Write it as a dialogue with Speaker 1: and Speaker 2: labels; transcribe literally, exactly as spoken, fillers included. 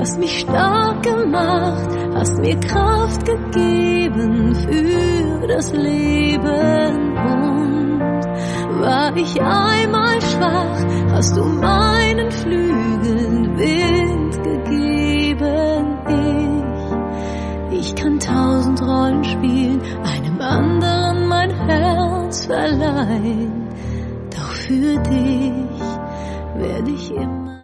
Speaker 1: hast mich stark gemacht, hast mir Kraft gegeben für das Leben. Und war ich einmal schwach, hast du meinen Flügeln Wind gegeben. Ich, ich kann tausend Rollen spielen, einem anderen mein Herz verleihen. Doch für dich werde ich immer